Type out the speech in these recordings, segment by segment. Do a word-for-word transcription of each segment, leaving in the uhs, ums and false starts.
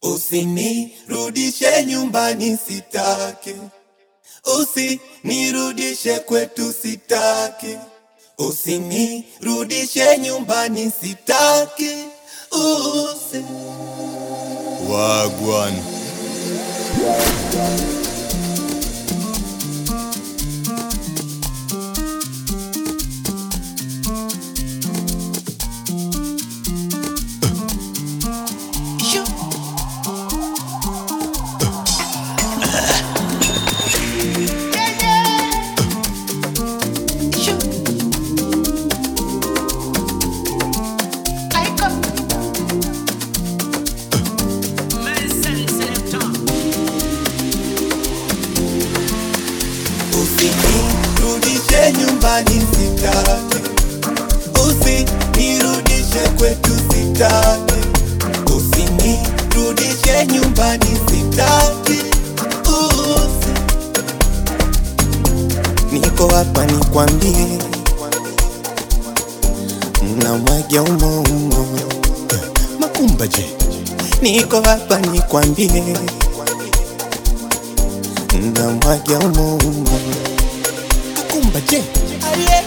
Usinirudishe nyumbani sitaki, usinirudishe kwetu sitaki, usinirudishe nyumbani sitaki, usi Wagwan. Usinirudishe nyumbani sitaki, usinirudishe kwetu sitaki, usinirudishe nyumbani sitaki, usi Niko hapa nikwambie, namwagia umo umo Makumba je. Niko hapa nikwambie, namwagia umo umo Makumba je. Aye.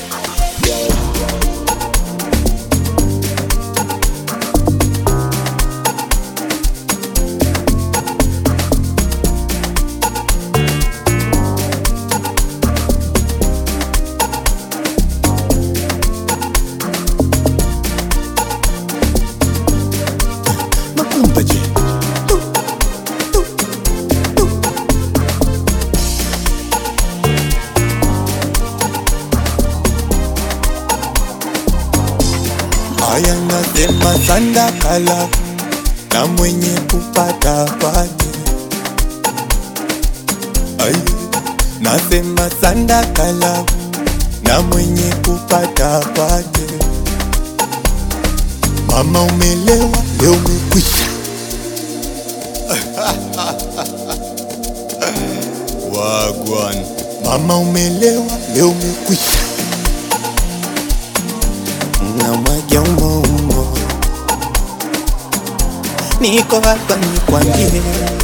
Makumba je. Aya nasema sanda kala na mwenye kupata pati. Aya nasema sanda kala na mwenye kupata pati. Mama umelewa leo umekwisha. Wagwan. Mama umelewa leo umekwisha. Namwagia umo umo. Niko hapa nikwambie,